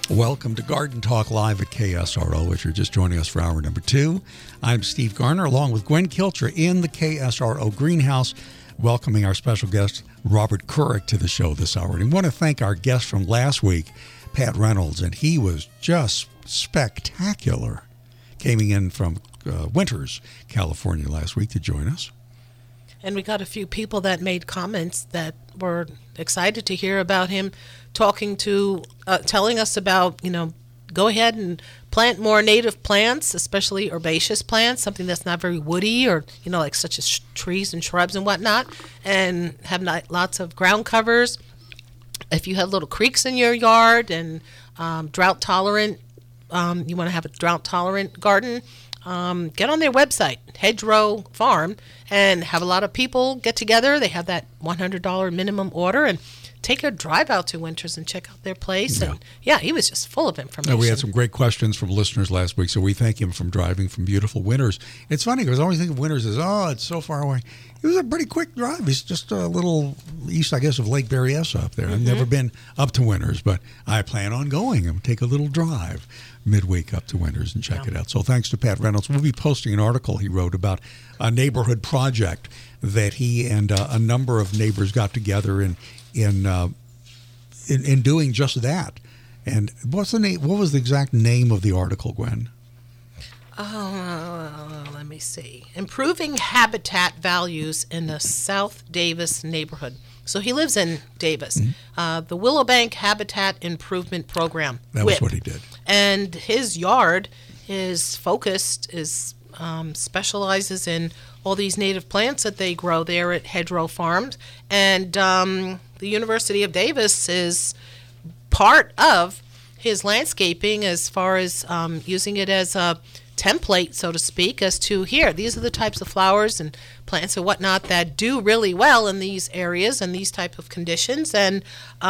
Welcome to Garden Talk Live at KSRO. If you're just joining us for hour number 2, I'm Steve Garner, along with Gwen Kilcher in the KSRO greenhouse, welcoming our special guest, Robert Couric, to the show this hour. And I want to thank our guest from last week, Pat Reynolds, and he was just spectacular. Came in from Winters, California last week to join us. And we got a few people that made comments that were excited to hear about him telling us about, go ahead and plant more native plants, especially herbaceous plants, something that's not very woody or, like such as trees and shrubs and whatnot, and have lots of ground covers. If you have little creeks in your yard and drought tolerant, you want to have a drought tolerant garden, get on their website, Hedgerow Farm, and have a lot of people get together. They have that $100 minimum order, and take a drive out to Winters and check out their place. Yeah. And he was just full of information. We had some great questions from listeners last week, so we thank him for driving from beautiful Winters. It's funny because I always think of Winters as, it's so far away. It was a pretty quick drive. It's just a little east, I guess, of Lake Berryessa up there. I've never been up to Winters, but I plan on going and take a little drive midweek up to Winters and check it out. So thanks to Pat Reynolds. We'll be posting an article he wrote about a neighborhood project that he and a number of neighbors got together in doing just that. And what's the name? What was the exact name of the article, Gwen? Let me see. Improving habitat values in the South Davis neighborhood. So he lives in Davis. The Willowbank Habitat Improvement Program. That was what he did. And his yard is specializes in all these native plants that they grow there at Hedgerow Farms. And the University of Davis is part of his landscaping as far as using it as a template, so to speak, as to these are the types of flowers and plants and whatnot that do really well in these areas and these type of conditions. And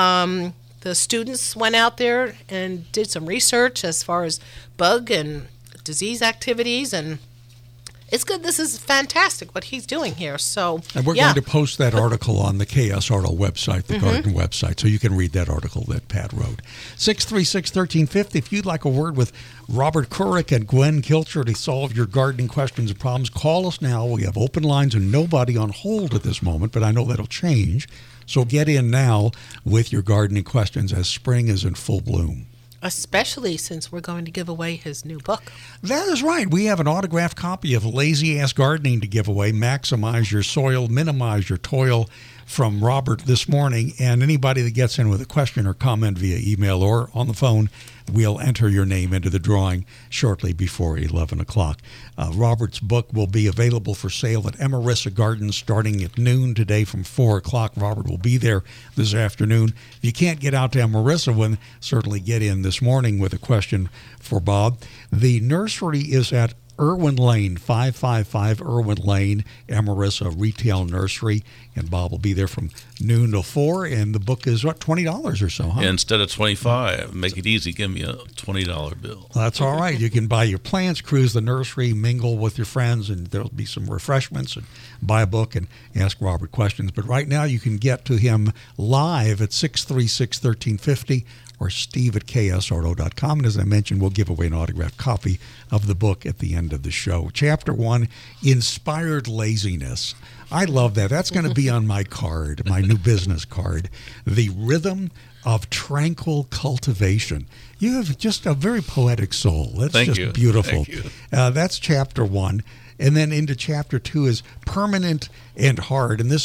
the students went out there and did some research as far as bug and disease activities, and it's good. This is fantastic what he's doing here. So, and we're going to post that article on the KSRO website, the Garden website, so you can read that article that Pat wrote. 636-1350. If you'd like a word with Robert Couric and Gwen Kilcher to solve your gardening questions and problems, call us now. We have open lines and nobody on hold at this moment, but I know that'll change. So get in now with your gardening questions as spring is in full bloom. Especially since we're going to give away his new book. That is right. We have an autographed copy of Lazy Ass Gardening to give away. Maximize your soil, minimize your toil, from Robert this morning. And anybody that gets in with a question or comment via email or on the phone, we'll enter your name into the drawing shortly before 11 o'clock. Robert's book will be available for sale at Emerissa Gardens starting at noon today from 4 o'clock. Robert will be there this afternoon. If you can't get out to Emerissa, certainly get in this morning with a question for Bob. The nursery is at Irwin Lane, 555 Irwin Lane, Emerissa Retail Nursery. And Bob will be there from noon to 4. And the book is, $20 or so, huh? Yeah, instead of $25, make it easy. Give me a $20 bill. That's all right. You can buy your plants, cruise the nursery, mingle with your friends, and there'll be some refreshments, and buy a book and ask Robert questions. But right now you can get to him live at 636-1350. or steve@ksro.com. And as I mentioned, we'll give away an autographed copy of the book at the end of the show. Chapter 1, Inspired Laziness. I love that. That's going to be on my card, my new business card. The Rhythm of Tranquil Cultivation. You have just a very poetic soul. That's Thank just you. beautiful. Thank you. That's Chapter 1. And then into Chapter 2 is Permanent and Hard. And this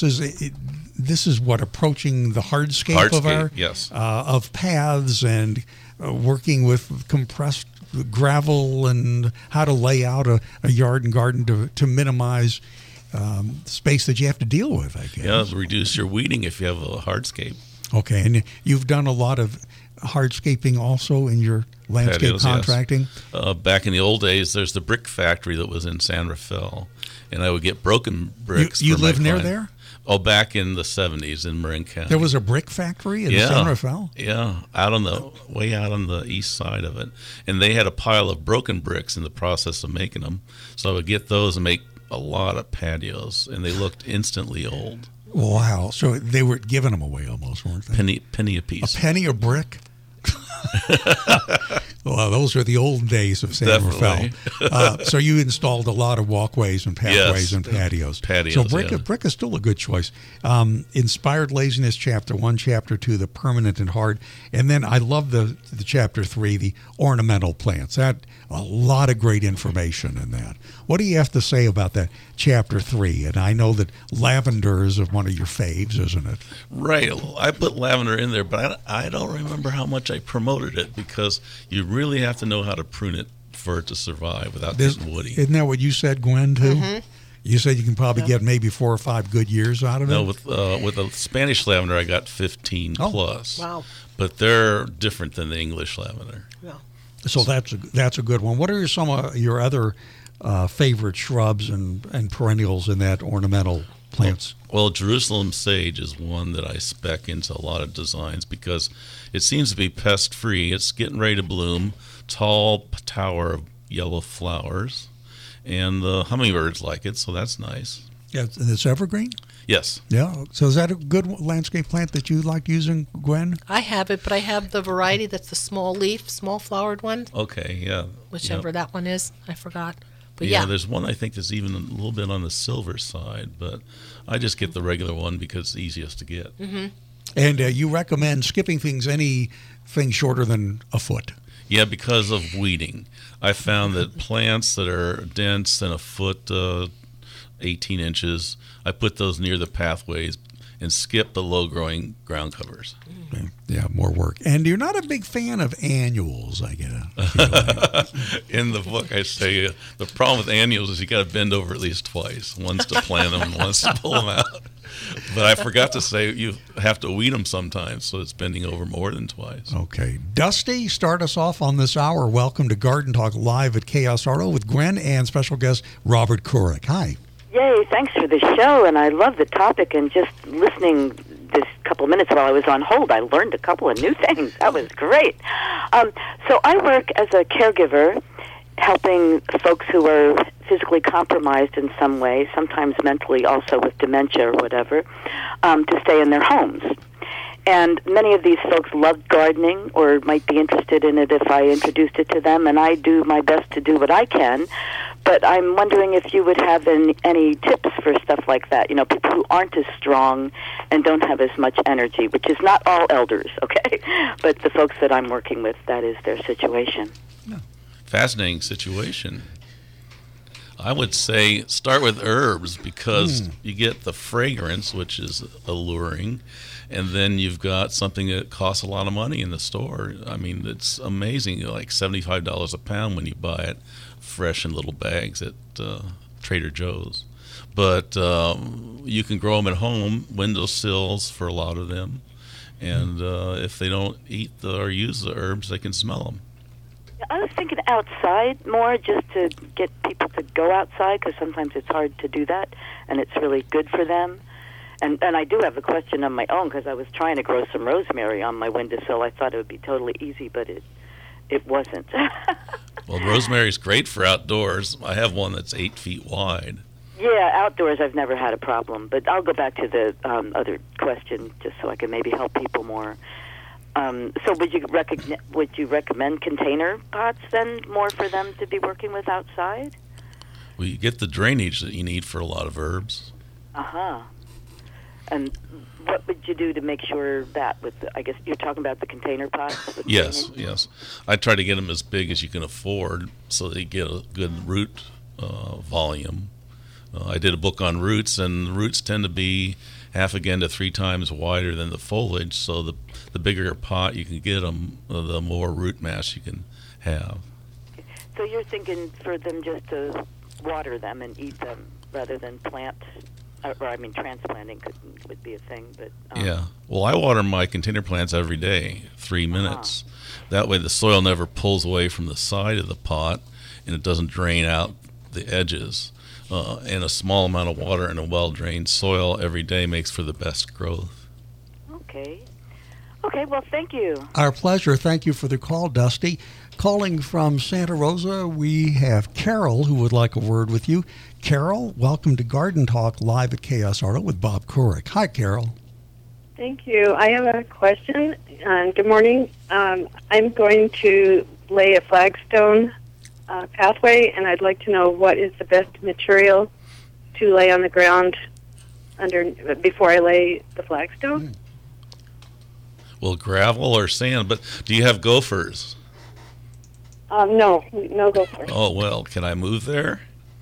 is what, approaching the hardscape of our yes. Of paths and working with compressed gravel and how to lay out a yard and garden to minimize space that you have to deal with, I guess. Yeah, reduce your weeding if you have a hardscape. Okay, and you've done a lot of hardscaping also in your landscape Patios, contracting? Yes. Back in the old days, there's the brick factory that was in San Rafael, and I would get broken bricks. You for my live near client. there? Oh, back in the 70s in Marin County. There was a brick factory in San Rafael? Yeah, way out on the east side of it. And they had a pile of broken bricks in the process of making them. So I would get those and make a lot of patios, and they looked instantly old. Wow. So they were giving them away almost, weren't they? Penny a piece. A penny a brick? Well, those are the old days of San Definitely. Rafael. So you installed a lot of walkways and pathways Yes. and patios. Patios, So brick, yeah. brick is still a good choice. Inspired Laziness, Chapter 1, Chapter 2, the permanent and hard. And then I love the Chapter 3, the ornamental plants. That a lot of great information in that. What do you have to say about that Chapter 3? And I know that lavender is one of your faves, isn't it? Right. I put lavender in there, but I don't remember how much I promoted it because you really have to know how to prune it for it to survive without getting woody. Isn't that what you said, Gwen, too? You said you can probably get maybe 4 or 5 good years out of it? No, with the Spanish lavender, I got 15 Oh. plus. Wow. But they're different than the English lavender. Yeah. So that's a good one. What are some of your other favorite shrubs and perennials in that ornamental plants? Well, Jerusalem sage is one that I spec into a lot of designs because it seems to be pest-free. It's getting ready to bloom, tall tower of yellow flowers, and the hummingbirds like it, so that's nice. Yeah, and it's evergreen? Yes. Yeah. So is that a good landscape plant that you like using, Gwen? I have it, but I have the variety that's the small leaf, small flowered one, Okay, yeah. whichever that one is. I forgot. But Yeah, yeah. there's one I think that's even a little bit on the silver side, but I just get the regular one because it's easiest to get. And you recommend skipping anything shorter than a foot. Yeah, because of weeding. I found that plants that are dense than a foot, 18 inches, I put those near the pathways and skip the low-growing ground covers. Okay. Yeah, more work. And you're not a big fan of annuals, I get a feeling. In the book, I say the problem with annuals is you got to bend over at least twice. Once to plant them and once to pull them out. But I forgot to say you have to weed them sometimes, so it's bending over more than twice. Okay. Dusty, start us off on this hour. Welcome to Garden Talk live at Chaos Auto with Gwen and special guest Robert Couric. Hi. Yay, thanks for the show, and I love the topic, and just listening this couple minutes while I was on hold, I learned a couple of new things. That was great. So I work as a caregiver, helping folks who are physically compromised in some way, sometimes mentally also with dementia or whatever, to stay in their homes. And many of these folks love gardening or might be interested in it if I introduced it to them, and I do my best to do what I can. But I'm wondering if you would have any tips for stuff like that. You know, people who aren't as strong and don't have as much energy, which is not all elders, okay? But the folks that I'm working with, that is their situation. Fascinating situation. I would say start with herbs because you get the fragrance, which is alluring, and then you've got something that costs a lot of money in the store. I mean, it's amazing, like $75 a pound when you buy it fresh in little bags at Trader Joe's. But you can grow them at home, windowsills for a lot of them, and if they don't eat or use the herbs, they can smell them. I was thinking outside more, just to get people to go outside, because sometimes it's hard to do that, and it's really good for them. And I do have a question of my own, because I was trying to grow some rosemary on my windowsill. I thought it would be totally easy, but it wasn't. Well, rosemary's great for outdoors. I have one that's 8 feet wide. Yeah, outdoors I've never had a problem, but I'll go back to the other question just so I can maybe help people more. So would you recommend container pots then more for them to be working with outside? Well, you get the drainage that you need for a lot of herbs. Uh-huh. And what would you do to make sure that I guess you're talking about the container pots? With Yes, drainage? yes. I try to get them as big as you can afford so they get a good root volume. I did a book on roots, and the roots tend to be half again to 3 times wider than the foliage, so the bigger pot you can get them, the more root mass you can have. So you're thinking for them just to water them and eat them rather than transplanting would be a thing. But Yeah. Well, I water my container plants every day, 3 minutes. That way the soil never pulls away from the side of the pot, and it doesn't drain out the edges. And a small amount of water in a well-drained soil every day makes for the best growth. Okay. Okay, well, thank you. Our pleasure. Thank you for the call, Dusty. Calling from Santa Rosa, we have Carol who would like a word with you. Carol, welcome to Garden Talk live at Chaos Auto with Bob Couric. Hi, Carol. Thank you. I have a question. Good morning. I'm going to lay a flagstone pathway, and I'd like to know what is the best material to lay on the ground before I lay the flagstone. Well, gravel or sand, but do you have gophers? No gophers. Oh, well, can I move there?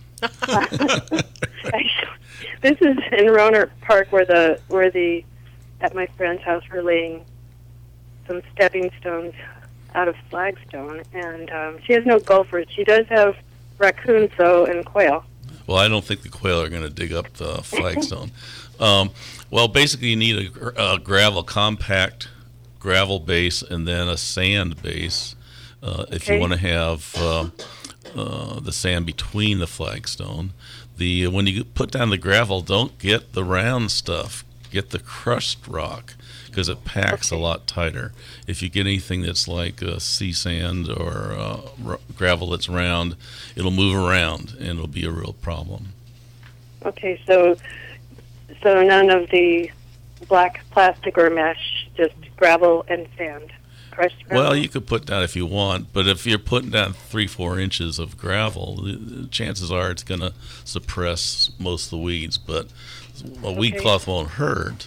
This is in Rohnert Park where at my friend's house we're laying some stepping stones out of flagstone, and she has no gophers. She does have raccoons though and quail. Well, I don't think the quail are going to dig up the flagstone. Well, basically you need a compact gravel base and then a sand base if you want to have the sand between the flagstone. When you put down the gravel, don't get the round stuff. Get the crushed rock because it packs a lot tighter. If you get anything that's like sea sand or gravel that's round, it'll move around and it'll be a real problem. Okay, so none of the black plastic or mesh, just gravel and sand. Crushed gravel? Well, you could put down if you want, but if you're putting down 3-4 inches of gravel, the chances are it's going to suppress most of the weeds, but a weed cloth won't hurt.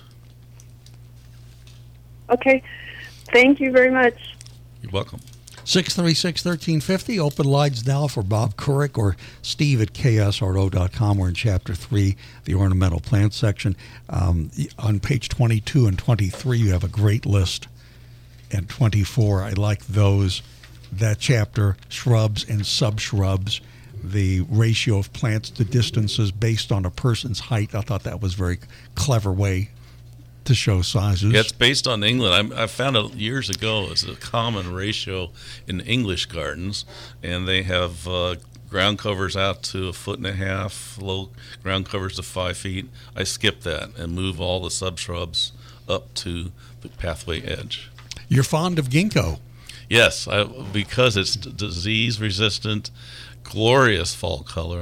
Okay. Thank you very much. You're welcome. 636-1350. Open lines now for Bob Couric or Steve at ksro.com. We're in Chapter 3, the ornamental plant section. On page 22 and 23, you have a great list. And 24, I like those. That chapter, shrubs and subshrubs, the ratio of plants to distances based on a person's height. I thought that was a very clever way to show sizes. Yeah, it's based on England. I found it years ago. It's a common ratio in English gardens, and they have ground covers out to 1.5 feet, low ground covers to 5 feet. I skip that and move all the subshrubs up to the pathway edge. You're fond of ginkgo. Yes, because it's disease resistant, glorious fall color,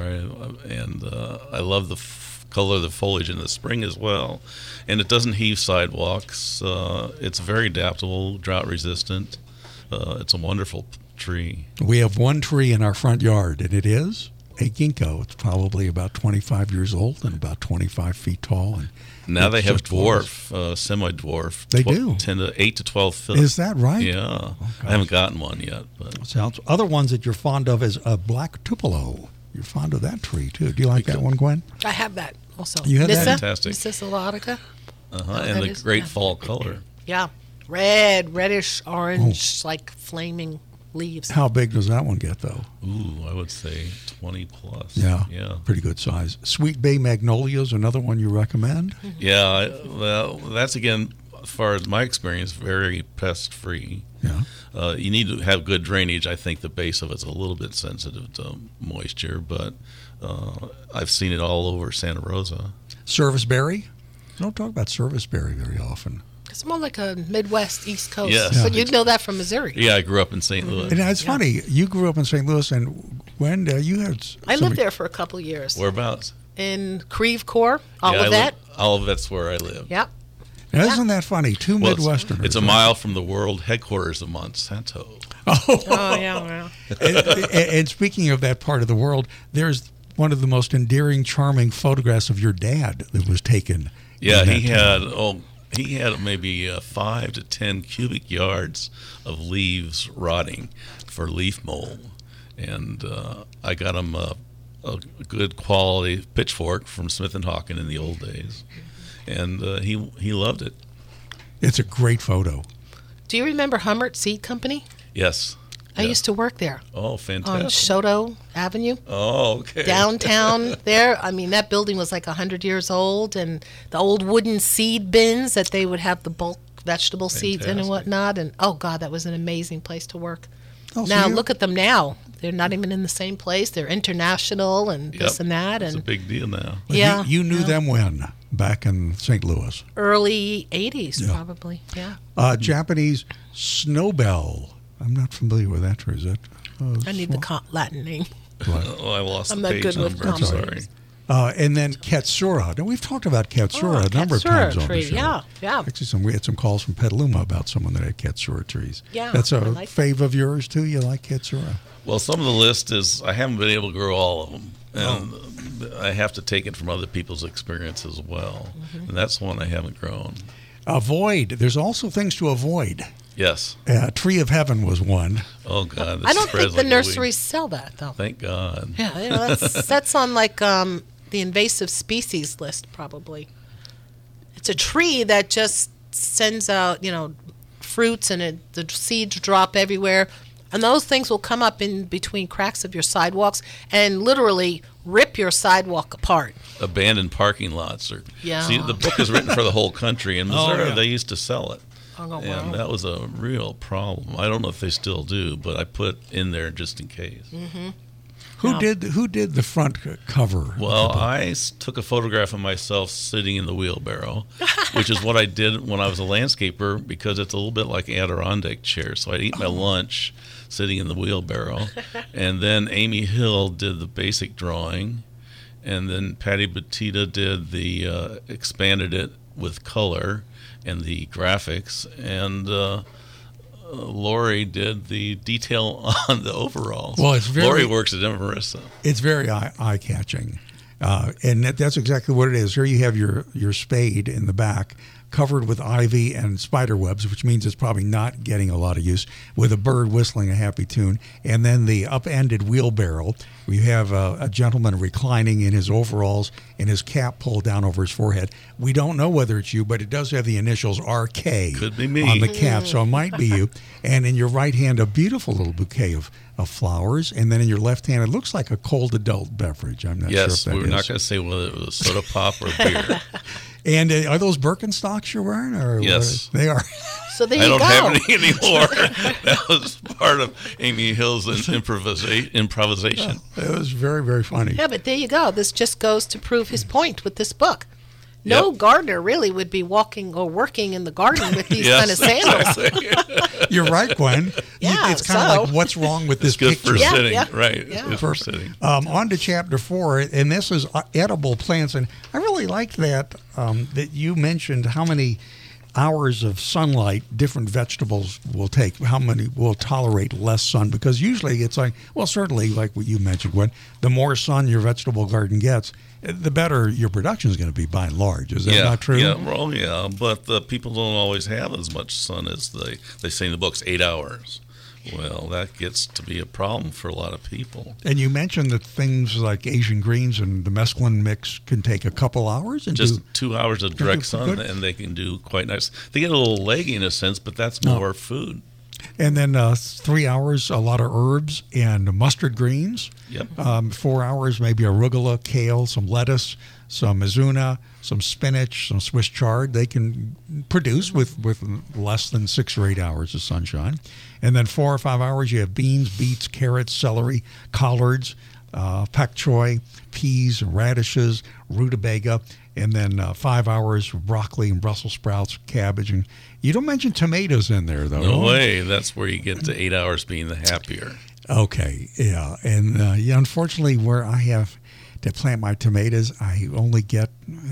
and I love the color of the foliage in the spring as well. And it doesn't heave sidewalks. It's very adaptable, drought resistant. It's a wonderful tree. We have one tree in our front yard, and it is a ginkgo. It's probably about 25 years old and about 25 feet tall. And now they have dwarf, semi-dwarf. They do. 8 to 12 feet. Is that right? Yeah. Oh, I haven't gotten one yet. But. Sounds. Other ones that you're fond of is a black tupelo. You're fond of that tree, too. Do you like that one, Gwen? I have that also. You have that? Fantastic. Nyssa Celodica. And the great fall color. Yeah. Reddish, orange, like flaming leaves. How big does that one get, though? Ooh, I would say 20 plus. Yeah. Yeah. Pretty good size. Sweet Bay Magnolia is another one you recommend? Mm-hmm. Yeah. Well, that's, again, as far as my experience, very pest-free. Yeah. You need to have good drainage. I think the base of it's a little bit sensitive to moisture, but I've seen it all over Santa Rosa. Serviceberry? We don't talk about serviceberry very often. It's more like a Midwest, East Coast. Yes. But you'd know that from Missouri. Yeah, I grew up in St. Louis. And it's funny. You grew up in St. Louis, and Gwen, you had... I lived there for a couple of years. Whereabouts? In Creve Coeur, Olivet. Olivet's where I live. Yep. Now, isn't that funny? Two Midwesterners. It's a mile from the world headquarters of Monsanto. Oh, yeah. And speaking of that part of the world, there's one of the most endearing, charming photographs of your dad that was taken. Yeah, he had maybe 5 to 10 cubic yards of leaves rotting for leaf mold, and I got him a good quality pitchfork from Smith & Hawken in the old days, and he loved it. It's a great photo. Do you remember Hummert Seed Company? Yes. I used to work there. Oh, fantastic. On Shoto Avenue. Oh, okay. Downtown there. I mean, that building was like 100 years old, and the old wooden seed bins that they would have the bulk vegetable seeds in and whatnot. And, oh, God, that was an amazing place to work. Oh, now, look at them now. They're not even in the same place. They're international and this and that. It's a big deal now. Yeah. You knew them when? Back in St. Louis? Early 80s, probably, yeah. Japanese snowbell. I'm not familiar with that tree. Is that? I need the Latin name. Oh, I lost I'm the not page good with number. I'm sorry. names. And then Katsura. Now, we've talked about Katsura a number of times on the show. Yeah. Actually, we had some calls from Petaluma about someone that had Katsura trees. Yeah, That's a I like fave of yours, too? You like Katsura? Well, some of the list is I haven't been able to grow all of them, and I have to take it from other people's experience as well. And that's one I haven't grown. Avoid. There's also things to avoid. Yes. Tree of Heaven was one. Oh God. I don't think the nurseries sell that though. Thank God. Yeah, that's on like the invasive species list probably. It's a tree that just sends out fruits and the seeds drop everywhere, and those things will come up in between cracks of your sidewalks and literally rip your sidewalk apart. Abandoned parking lots. See, the book is written for the whole country. In Missouri, they used to sell it. And that was a real problem. I don't know if they still do, but I put in there just in case. Mm-hmm. Who did the front cover? Well, I took a photograph of myself sitting in the wheelbarrow, which is what I did when I was a landscaper, because it's a little bit like Adirondack chair. So I'd eat my lunch sitting in the wheelbarrow. And then Amy Hill did the basic drawing. And then Patty Batita did the expanded it with color and the graphics, and Lori did the detail on the overalls. Well, Lori works at Emerissa. It's very eye-catching, and that's exactly what it is. Here you have your spade in the back, covered with ivy and spider webs, which means it's probably not getting a lot of use, with a bird whistling a happy tune. And then the upended wheelbarrow, where you have a gentleman reclining in his overalls and his cap pulled down over his forehead. We don't know whether it's you, but it does have the initials RK Could be me. on the cap, so it might be you. And in your right hand, a beautiful little bouquet of flowers. And then in your left hand, it looks like a cold adult beverage. I'm not sure if that is. Yes, we're not going to say whether it was soda pop or beer. And are those Birkenstocks you're wearing? Or yes. They are. So there I you don't go. have any anymore. That was part of Amy Hill's improvisation. It was very, very funny. Yeah, but there you go. This just goes to prove his point with this book. No gardener really would be walking or working in the garden with these kind of sandals. Exactly. You're right, Gwen. Yeah, it's kind of like, what's wrong with this Good picture? for sitting, Yeah. right? Yeah. Good for sitting. On to chapter 4, and this is edible plants. And I really liked that you mentioned how many hours of sunlight different vegetables will take, how many will tolerate less sun, because usually it's like, well, certainly like what you mentioned, Gwen, the more sun your vegetable garden gets, the better your production is going to be by and large. Is that not true? Yeah, well, yeah, but the people don't always have as much sun as they say in the books, 8 hours. Well, that gets to be a problem for a lot of people. And you mentioned that things like Asian greens and the mesclun mix can take a couple hours? And just 2 hours of direct sun, and they can do quite nice. They get a little leggy in a sense, but that's more food. And then 3 hours, a lot of herbs and mustard greens. Yep. 4 hours, maybe arugula, kale, some lettuce, some mizuna, some spinach, some Swiss chard. They can produce with less than 6 or 8 hours of sunshine. And then 4 or 5 hours, you have beans, beets, carrots, celery, collards, pak choy, peas, radishes, rutabaga. And then 5 hours, broccoli and Brussels sprouts, cabbage. And you don't mention tomatoes in there, though. No way. That's where you get to 8 hours being the happier. Okay, yeah. And unfortunately, where I have to plant my tomatoes, I only get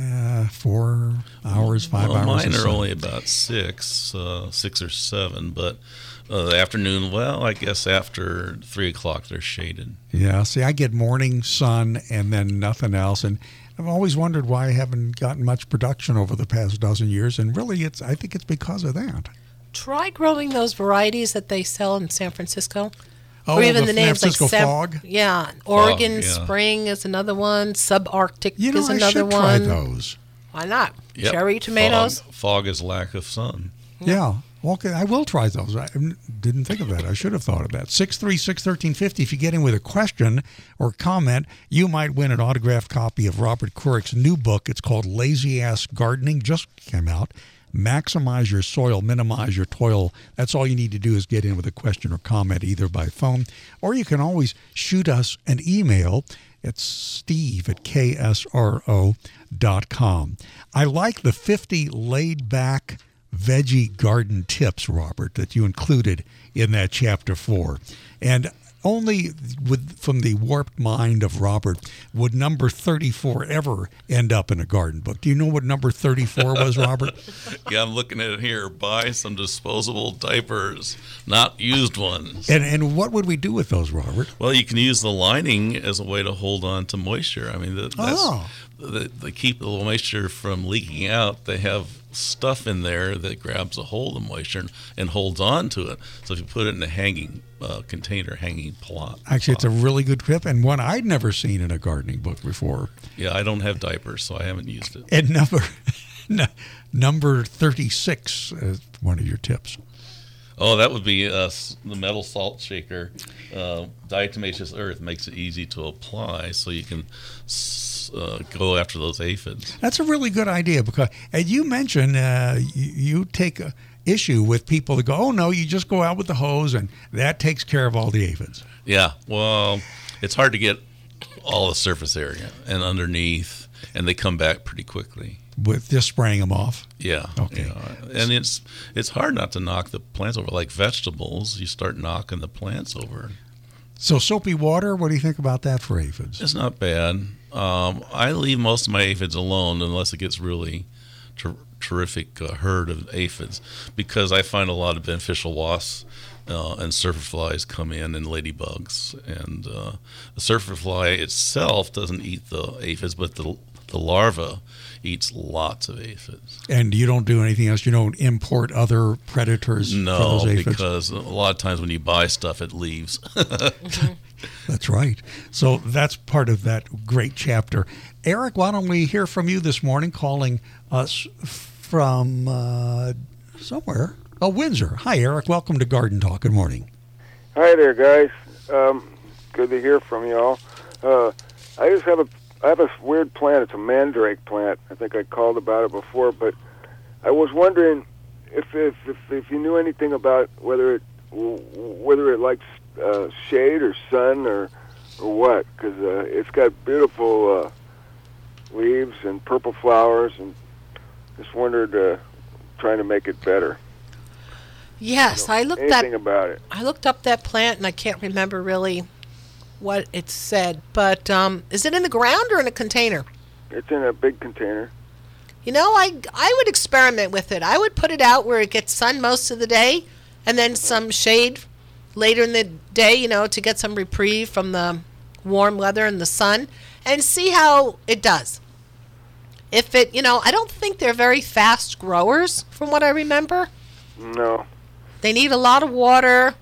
4 hours, 5 hours. Mine are only about 6 or 7, but the afternoon, well, I guess after 3 o'clock they're shaded. Yeah, see, I get morning sun and then nothing else. And I've always wondered why I haven't gotten much production over the past dozen years. And really, I think it's because of that. Try growing those varieties that they sell in San Francisco. Oh, or even the names Francisco like fog? Yeah, Oregon yeah. Spring is another one. Subarctic is I another should one. try those. Why not? Yep. Cherry tomatoes. Fog is lack of sun. Yeah. Okay, I will try those. I didn't think of that. I should have thought of that. 636-1350. If you get in with a question or comment, you might win an autographed copy of Robert Courick's new book. It's called Lazy Ass Gardening. Just came out. Maximize your soil, minimize your toil. That's all you need to do is get in with a question or comment either by phone, or you can always shoot us an email. It's steve@ksro.com. I like the 50 laid-back veggie garden tips, Robert, that you included in that chapter 4. And only from the warped mind of Robert would number 34 ever end up in a garden book. Do you know what number 34 was, Robert? Yeah, I'm looking at it here. Buy some disposable diapers, not used ones. And what would we do with those, Robert? Well, you can use the lining as a way to hold on to moisture. I mean, they keep the moisture from leaking out. They have stuff in there that grabs a hold of moisture and holds on to it. So if you put it in a hanging container, hanging plot. Actually, it's a really good tip and one I'd never seen in a gardening book before. Yeah, I don't have diapers, so I haven't used it. And number 36 is one of your tips. Oh, that would be the metal salt shaker. Diatomaceous earth makes it easy to apply, so you can go after those aphids. That's a really good idea because, and you mentioned you take issue with people that go, oh no, you just go out with the hose and that takes care of all the aphids. Yeah, well, it's hard to get all the surface area and underneath, and they come back pretty quickly. With just spraying them off? Yeah. Okay. And it's hard not to knock the plants over. Like vegetables, you start knocking the plants over. So soapy water, what do you think about that for aphids? It's not bad. I leave most of my aphids alone unless it gets really terrific herd of aphids, because I find a lot of beneficial wasps and surfer flies come in and ladybugs. And the surfer fly itself doesn't eat the aphids, but the larva eats lots of aphids. And you don't do anything else? You don't import other predators for those aphids? No, because a lot of times when you buy stuff, it leaves. That's right. So that's part of that great chapter. Eric, why don't we hear from you this morning, calling us from somewhere? Oh, Windsor. Hi, Eric. Welcome to Garden Talk. Good morning. Hi there, guys. Good to hear from you all. I have a weird plant. It's a mandrake plant. I think I called about it before, but I was wondering if you knew anything about whether it likes shade or sun or what, because it's got beautiful leaves and purple flowers, and just wondered, trying to make it better. Yes, I looked anything about it. I looked up that plant, and I can't remember really what it said, but is it in the ground or in a container? It's in a big container. You know, I would experiment with it. I would put it out where it gets sun most of the day, and then some shade later in the day, you know, to get some reprieve from the warm weather and the sun, and see how it does. If it, you know, I don't think they're very fast growers, from what I remember. No. They need a lot of water.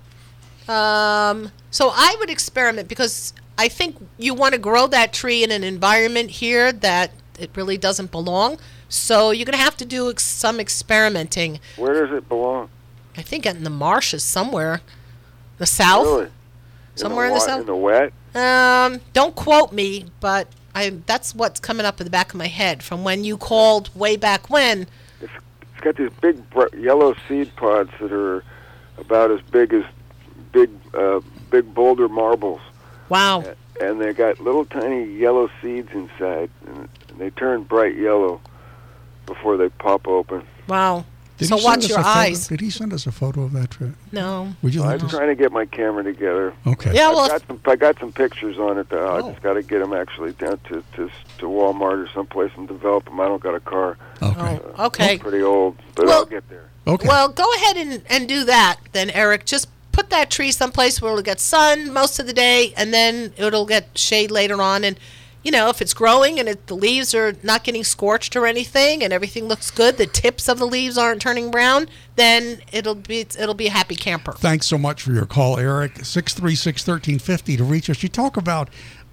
So I would experiment, because I think you want to grow that tree in an environment here that it really doesn't belong. So you're going to have to do some experimenting. Where does it belong? I think in the marshes somewhere. The south? Really? Somewhere in the south? In the wet? Don't quote me, but that's what's coming up in the back of my head from when you called way back when. It's got these big yellow seed pods that are about as big as big boulder marbles. Wow. And they got little tiny yellow seeds inside, and they turn bright yellow before they pop open. Wow. So watch your eyes. Did he send us a photo of that trip? No. Would you? I'm trying to get my camera together. Okay. Yeah, well, I got some pictures on it. I just got to get them actually down to Walmart or someplace and develop them. I don't got a car. Okay. Okay. I'm pretty old, but I'll get there. Okay. Well, go ahead and do that then, Eric. Just put that tree someplace where it'll get sun most of the day, and then it'll get shade later on. And, you know, if it's growing and the leaves are not getting scorched or anything, and everything looks good, the tips of the leaves aren't turning brown, then it'll be a happy camper. Thanks so much for your call, Eric. 636-1350 to reach us. You talk about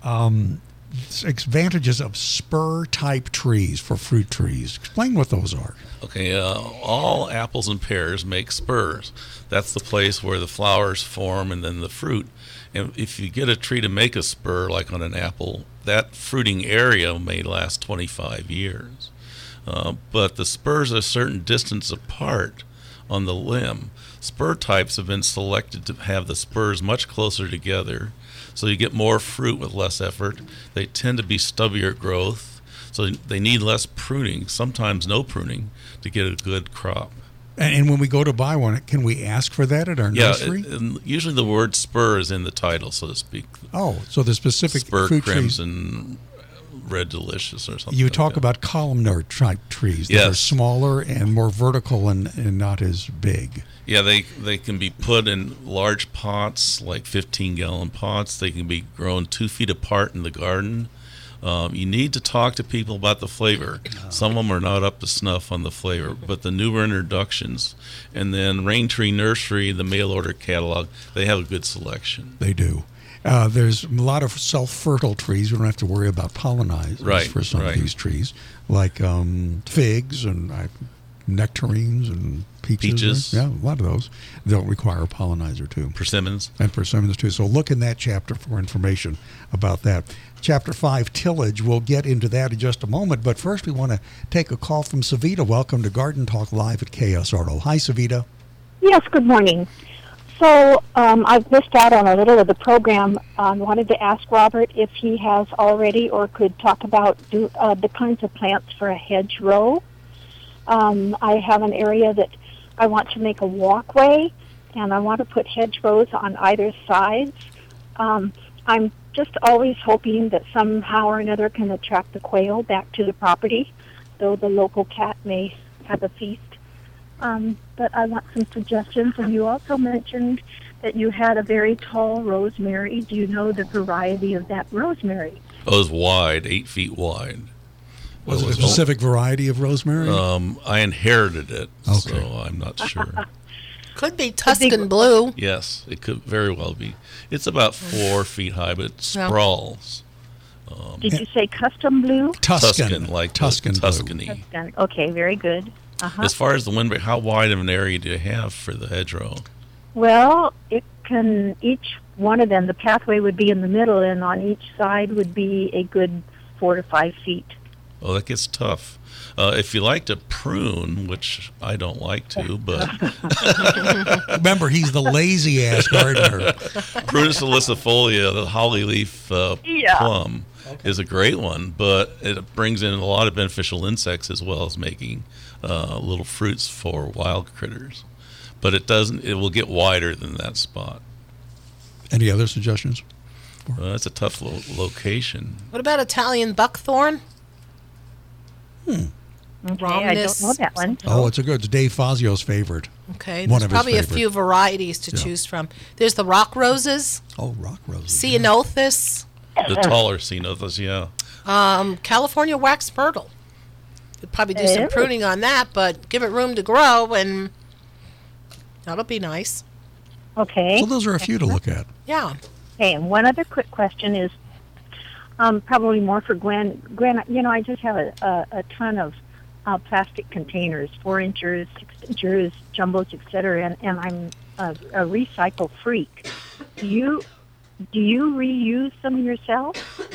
advantages of spur-type trees for fruit trees. Explain what those are. Okay, all apples and pears make spurs. That's the place where the flowers form and then the fruit. And if you get a tree to make a spur, like on an apple, that fruiting area may last 25 years. But the spurs are a certain distance apart on the limb. Spur types have been selected to have the spurs much closer together, so you get more fruit with less effort. They tend to be stubbier growth, so they need less pruning, sometimes no pruning, to get a good crop. And when we go to buy one, can we ask for that at our nursery? And usually the word spur is in the title, so to speak. Oh, so the specific Spur fruit trees. Crimson Red Delicious or something. You like talk that. about columnar type trees that are Yes. smaller and more vertical and not as big. Yeah, they can be put in large pots, like 15-gallon pots. They can be grown 2 feet apart in the garden. You need to talk to people about the flavor. Some of them are not up to snuff on the flavor, but the newer introductions, and then Rain Tree Nursery, the mail order catalog, they have a good selection. They do. There's a lot of self-fertile trees. We don't have to worry about pollinizers Right, for some right. of these trees, like figs and nectarines and peaches. Yeah, a lot of those don't require a pollinizer too. Persimmons. And persimmons too. So look in that chapter for information about that. Chapter 5, tillage. We'll get into that in just a moment. But first, we want to take a call from Savita. Welcome to Garden Talk Live at KSRO. Hi, Savita. Yes, good morning. So I've missed out on a little of the program. Wanted to ask Robert if he has already or could talk about the kinds of plants for a hedgerow. I have an area that I want to make a walkway, and I want to put hedgerows on either sides. I'm just always hoping that somehow or another can attract the quail back to the property, though the local cat may have a feast. But I want some suggestions. And you also mentioned that you had a very tall rosemary. Do you know the variety of that rosemary? Oh, it was wide, 8 feet wide. Was it a specific variety of rosemary? I inherited it, Okay. so I'm not sure. Could be Tuscan blue. Yes, it could very well be. It's about 4 feet high, but it Yeah. sprawls. Did you say custom blue? Tuscan, like Tuscan blue. Tuscany. Tuscan. Okay, very good. Uh-huh. As far as the windbreak, how wide of an area do you have for the hedgerow? Well, it can, each one of them, the pathway would be in the middle, and on each side would be a good 4 to 5 feet. Oh, that gets tough. If you like to prune, which I don't like to, but Remember, he's the lazy-ass gardener. Prunus salicifolia, the holly leaf plum, is a great one, but it brings in a lot of beneficial insects as well as making little fruits for wild critters. But it will get wider than that spot. Any other suggestions? That's a tough location. What about Italian buckthorn? Okay, I Rhamnus. don't know that one. Oh, it's it's Dave Fazio's favorite. Okay, One there's of his probably a favorite. few varieties to Yeah. choose from. There's the rock roses, Oh, rock roses. ceanothus, The taller ceanothus, yeah. California wax myrtle. Could probably do some Oh. pruning on that, but give it room to grow, and that'll be nice. Okay. So those are a few to look at. Yeah. Okay, and one other quick question is probably more for Gwen. Gwen, I just have a ton of plastic containers, 4 inches, 6 inches, jumbos, etc., and I'm a recycle freak. Do you reuse them yourself?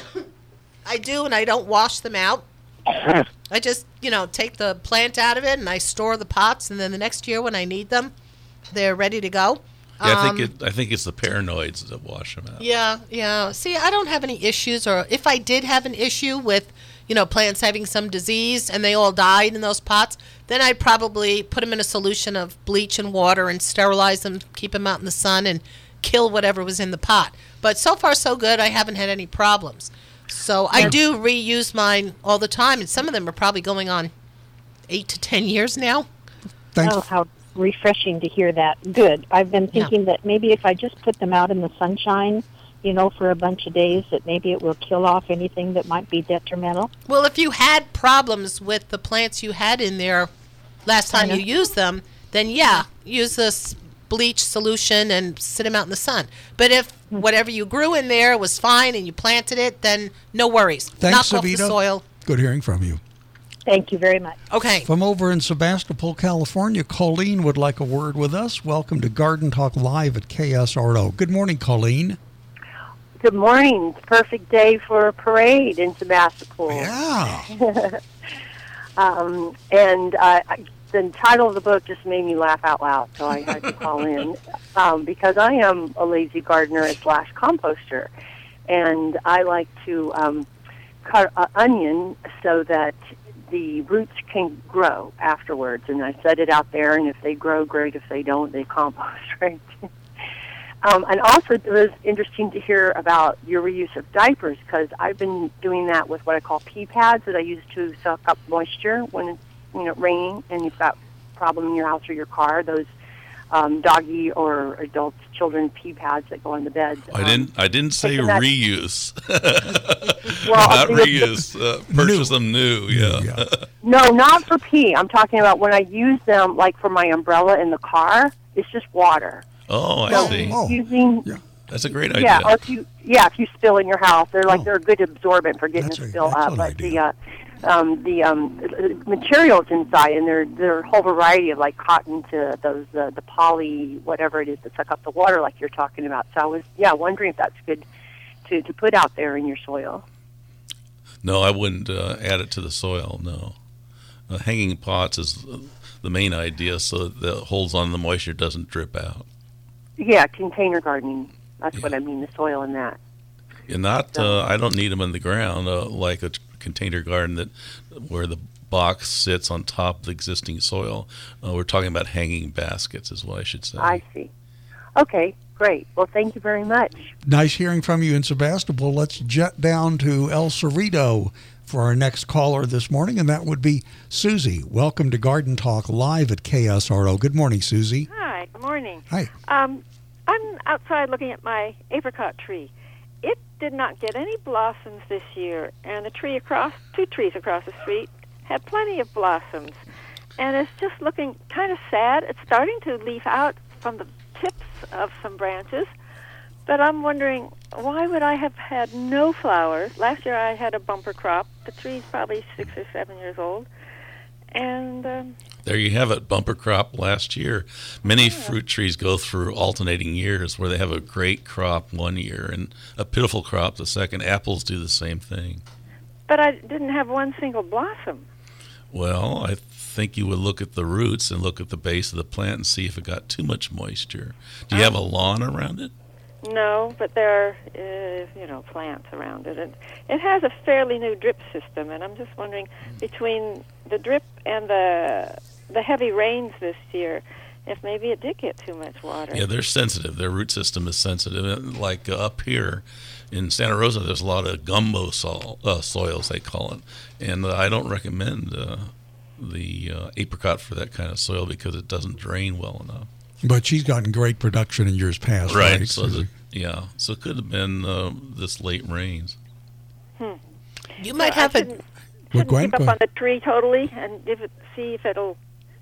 I do, and I don't wash them out. I just, take the plant out of it, and I store the pots, and then the next year when I need them, they're ready to go. Yeah, I think it's the paranoids that wash them out. Yeah. See, I don't have any issues, or if I did have an issue with, plants having some disease and they all died in those pots, then I'd probably put them in a solution of bleach and water and sterilize them, keep them out in the sun, and kill whatever was in the pot. But so far, so good. I haven't had any problems. So I do reuse mine all the time, and some of them are probably going on 8 to 10 years now. Thanks. Oh, how refreshing to hear that. Good. I've been thinking that maybe if I just put them out in the sunshine, for a bunch of days, that maybe it will kill off anything that might be detrimental. Well, if you had problems with the plants you had in there last time you used them, then use this bleach solution and sit them out in the sun. But if whatever you grew in there was fine and you planted it, then no worries. Thanks, Knock off the Savita. soil. Good hearing from you. Thank you very much. Okay. From over in Sebastopol, California, Colleen would like a word with us. Welcome to Garden Talk Live at KSRO. Good morning, Colleen. Good morning. It's a perfect day for a parade in Sebastopol. Yeah. And the title of the book just made me laugh out loud, so I had to call in because I am a lazy gardener / composter, and I like to cut an onion so that the roots can grow afterwards. And I set it out there, and if they grow, great. If they don't, they compost, right? And also, it was interesting to hear about your reuse of diapers, because I've been doing that with what I call pee pads that I use to suck up moisture when it's raining and you've got a problem in your house or your car. Those doggy or adult children pee pads that go on the beds. I didn't say reuse. Well, not reuse. Purchase them new. Yeah. No, not for pee. I'm talking about when I use them, like for my umbrella in the car. It's just water. Oh, I see. Using, that's a great idea. Yeah, or if you spill in your house, they're a good absorbent for getting the spill out. But the materials inside, and there are a whole variety of like cotton to those the poly whatever it is that suck up the water, like you're talking about. So I was wondering if that's good to put out there in your soil. No, I wouldn't add it to the soil. No, hanging pots is the main idea, so that it holds on the moisture, doesn't drip out. Yeah, container gardening. That's what I mean, the soil in that. And not, I don't need them in the ground, like a container garden where the box sits on top of the existing soil. We're talking about hanging baskets is what I should say. I see. Okay, great. Well, thank you very much. Nice hearing from you in Sebastopol. Let's jet down to El Cerrito for our next caller this morning, and that would be Susie. Welcome to Garden Talk live at KSRO. Good morning, Susie. Hi, good morning. Hi. I'm outside looking at my apricot tree. It did not get any blossoms this year, and two trees across the street had plenty of blossoms. And it's just looking kind of sad. It's starting to leaf out from the tips of some branches, but I'm wondering, why would I have had no flowers? Last year I had a bumper crop. The tree's probably 6 or 7 years old. And there you have it, bumper crop last year. Many fruit trees go through alternating years where they have a great crop one year and a pitiful crop the second. Apples do the same thing. But I didn't have one single blossom. Well, I think you would look at the roots and look at the base of the plant and see if it got too much moisture. Do you have a lawn around it? No, but there are, plants around it. And it has a fairly new drip system, and I'm just wondering, between the drip and the heavy rains this year, if maybe it did get too much water. Yeah, they're sensitive. Their root system is sensitive. And like up here in Santa Rosa, there's a lot of gumbo soils, they call it. And I don't recommend the apricot for that kind of soil because it doesn't drain well enough. But she's gotten great production in years past, right? So it could have been this late rains. You might have it. Shouldn't keep up on the tree totally and see if it'll.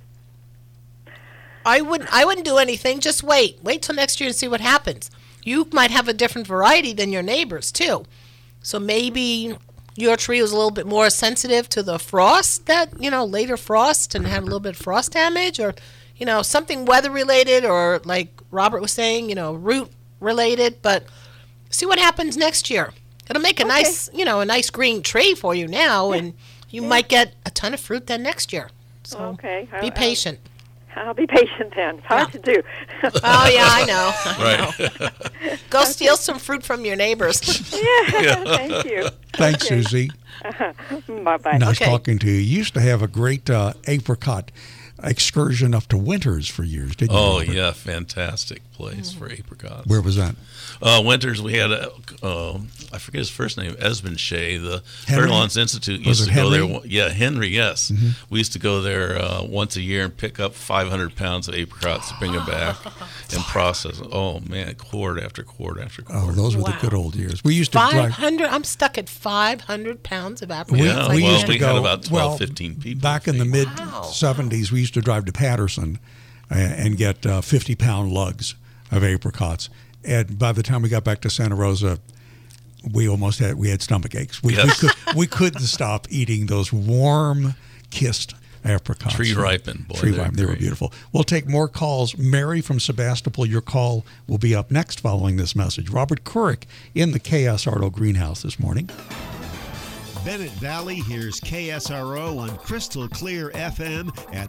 I wouldn't do anything. Just wait till next year and see what happens. You might have a different variety than your neighbors too, so maybe your tree was a little bit more sensitive to the frost later frost and had a little bit of frost damage, or something weather related, or like Robert was saying, root related. But see what happens next year. It'll make a nice green tree for you now, and you might get a ton of fruit then next year. So be patient. I'll be patient then. It's hard to do. Oh, yeah, I know. Go steal some fruit from your neighbors. Thank you. Thanks, Susie. Bye-bye. Nice talking to you. You used to have a great apricot excursion up to Winters for years, didn't you? Oh, Robert? Yeah, fantastic place for apricots. Where was that? Winters, we had, I forget his first name, Esmond Shea, the Fairlawns Institute used to go there. Yeah, Henry, yes. Mm-hmm. We used to go there once a year and pick up 500 pounds of apricots to bring them back and process them. Oh, man, quart after quart after quart. Oh, those were the good old years. We used to 500, I'm stuck at 500 pounds of apricots. Yeah, we had about 12, 15 people. Back in the mid-'70s, we used to drive to Patterson and get 50-pound lugs of apricots. And by the time we got back to Santa Rosa, we had stomach aches. We couldn't stop eating those warm, kissed apricots. Tree ripened, boy. Tree ripened. They were beautiful. We'll take more calls. Mary from Sebastopol, your call will be up next following this message. Robert Couric in the KSRO greenhouse this morning. Bennett Valley hears KSRO on Crystal Clear FM at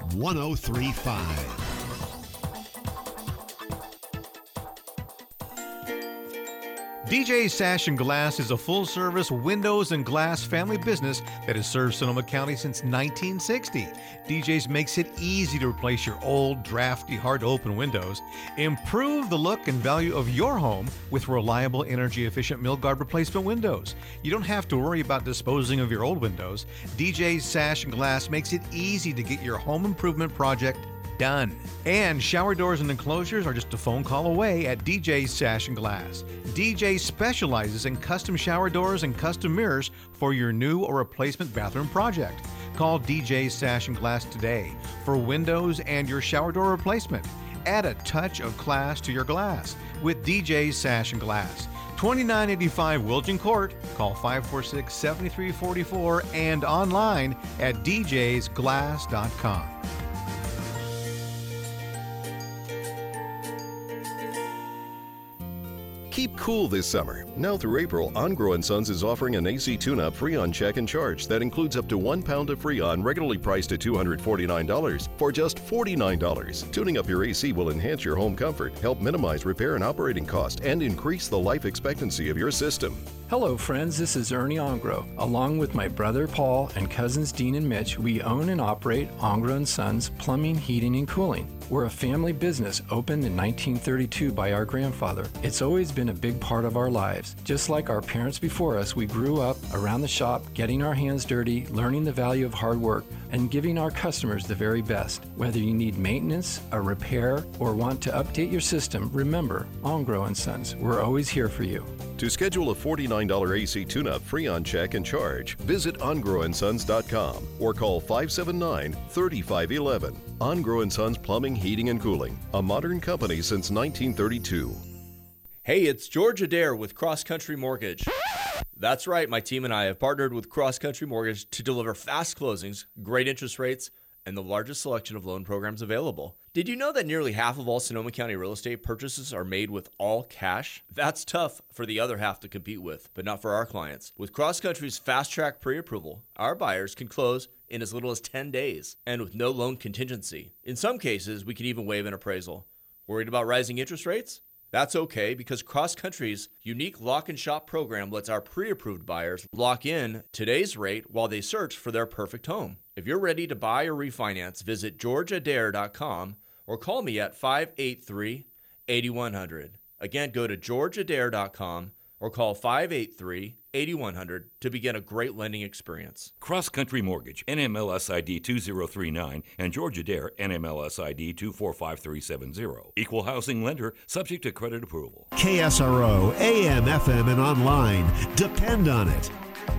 103.5. DJ's Sash and Glass is a full-service windows and glass family business that has served Sonoma County since 1960. DJ's makes it easy to replace your old, drafty, hard-to-open windows. Improve the look and value of your home with reliable, energy-efficient Milgard replacement windows. You don't have to worry about disposing of your old windows. DJ's Sash and Glass makes it easy to get your home improvement project done. And shower doors and enclosures are just a phone call away at DJ's Sash and Glass. DJ specializes in custom shower doors and custom mirrors for your new or replacement bathroom project. Call DJ's Sash and Glass today for windows and your shower door replacement. Add a touch of class to your glass with DJ's Sash and Glass. 2985 Wilton Court. Call 546-7344 and online at djsglass.com. Keep cool this summer. Now through April, Ongro & Sons is offering an AC tune-up Freon check and charge that includes up to 1 pound of Freon, regularly priced at $249, for just $49. Tuning up your AC will enhance your home comfort, help minimize repair and operating cost, and increase the life expectancy of your system. Hello friends, this is Ernie Ongro. Along with my brother Paul and cousins Dean and Mitch, we own and operate Ongro & Sons Plumbing, Heating, and Cooling. We're a family business opened in 1932 by our grandfather. It's always been a big part of our lives. Just like our parents before us, we grew up around the shop, getting our hands dirty, learning the value of hard work, and giving our customers the very best. Whether you need maintenance, a repair, or want to update your system, remember, Ongro & Sons. We're always here for you. To schedule a $49 AC tune-up Freon check and charge, visit ongroandsons.com or call 579-3511. Ongro & Sons Plumbing, Heating, and Cooling, a modern company since 1932. Hey, it's George Adair with Cross Country Mortgage. That's right, my team and I have partnered with Cross Country Mortgage to deliver fast closings, great interest rates, and the largest selection of loan programs available. Did you know that nearly half of all Sonoma County real estate purchases are made with all cash? That's tough for the other half to compete with, but not for our clients. With Cross Country's Fast Track Pre-Approval, our buyers can close in as little as 10 days and with no loan contingency. In some cases, we can even waive an appraisal. Worried about rising interest rates? That's okay, because Cross Country's unique lock and shop program lets our pre-approved buyers lock in today's rate while they search for their perfect home. If you're ready to buy or refinance, visit georgeadair.com or call me at 583-8100. Again, go to georgeadair.com or call 583-8100 to begin a great lending experience. Cross Country Mortgage, NMLS ID 2039, and George Adair, NMLS ID 245370. Equal housing lender, subject to credit approval. KSRO, AM, FM, and online. Depend on it.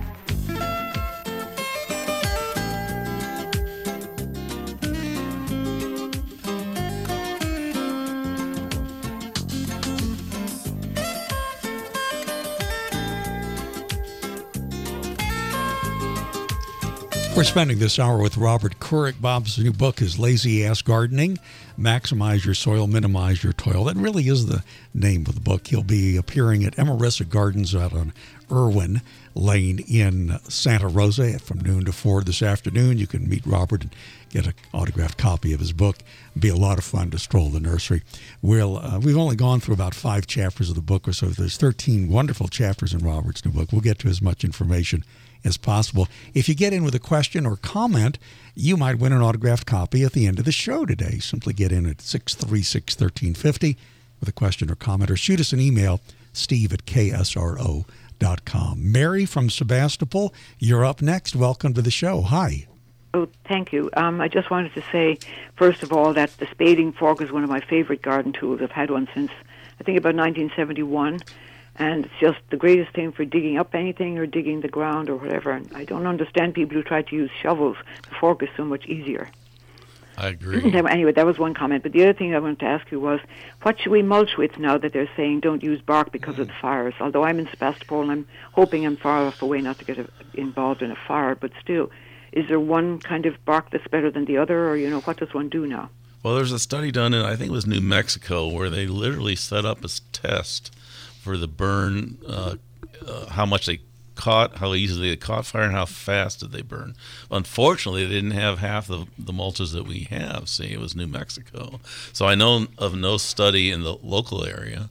We're spending this hour with Robert Couric. Bob's new book is Lazy Ass Gardening, Maximize Your Soil, Minimize Your Toil. That really is the name of the book. He'll be appearing at Emerissa Gardens out on Irwin Lane in Santa Rosa from noon to 4 this afternoon. You can meet Robert and get an autographed copy of his book. It'll be a lot of fun to stroll the nursery. We've only gone through about 5 chapters of the book or so. There's 13 wonderful chapters in Robert's new book. We'll get to as much information as possible. If you get in with a question or comment, you might win an autographed copy at the end of the show today. Simply get in at 636-1350 with a question or comment, or shoot us an email, steve@ksro.com. Mary from Sebastopol, you're up next. Welcome to the show. Hi. Oh, thank you. I just wanted to say, first of all, that the spading fork is one of my favorite garden tools. I've had one since, I think, about 1971. And it's just the greatest thing for digging up anything or digging the ground or whatever. And I don't understand people who try to use shovels. The fork is so much easier. I agree. Anyway, that was one comment. But the other thing I wanted to ask you was, what should we mulch with now that they're saying don't use bark because of the fires? Although I'm in Sebastopol and I'm hoping I'm far enough away not to get involved in a fire, but still, is there one kind of bark that's better than the other, or, what does one do now? Well, there's a study done in, I think it was New Mexico, where they literally set up a test for the burn, how much they caught, how easily they caught fire, and how fast did they burn. Unfortunately, they didn't have half the mulches that we have. See, it was New Mexico. So I know of no study in the local area